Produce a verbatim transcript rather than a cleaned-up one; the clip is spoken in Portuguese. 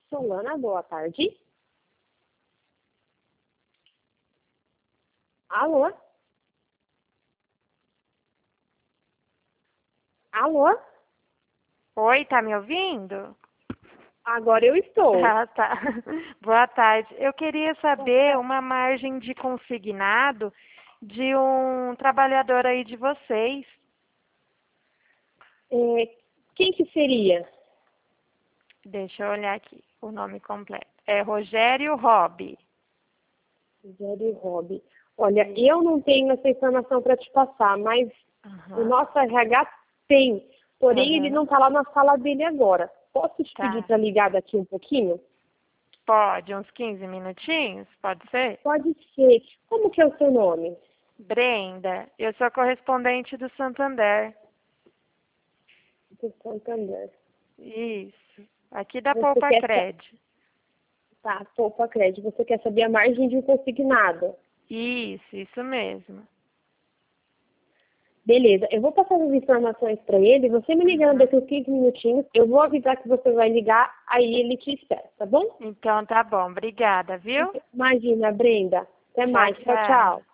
Solana, boa tarde. Alô? Alô? Oi, tá me ouvindo? Agora eu estou. Ah, tá. Boa tarde. Eu queria saber uma margem de consignado de um trabalhador aí de vocês. É, quem que seria? Deixa eu olhar aqui o nome completo. É Rogério Robi. Rogério Robi. Olha, eu não tenho essa informação para te passar, mas o Uhum. nosso R H tem. Porém, ele Uhum. não está lá na sala dele agora. Posso te pedir Tá. para ligar daqui um pouquinho? Pode, uns quinze minutinhos? Pode ser? Pode ser. Como que é o seu nome? Brenda, eu sou correspondente do Santander. Do Santander. Isso. Aqui da Você Poupa quer sa- Cred. Tá, poupa crédito. Você quer saber a margem de um consignado? Isso, isso mesmo. Beleza, eu vou passar as informações para ele. Você me ligando Uhum. daqui uns quinze minutinhos, eu vou avisar que você vai ligar, aí ele te espera, tá bom? Então tá bom, obrigada, viu? Imagina, Brenda. Até Tchau, mais. Tchau, tchau. tchau.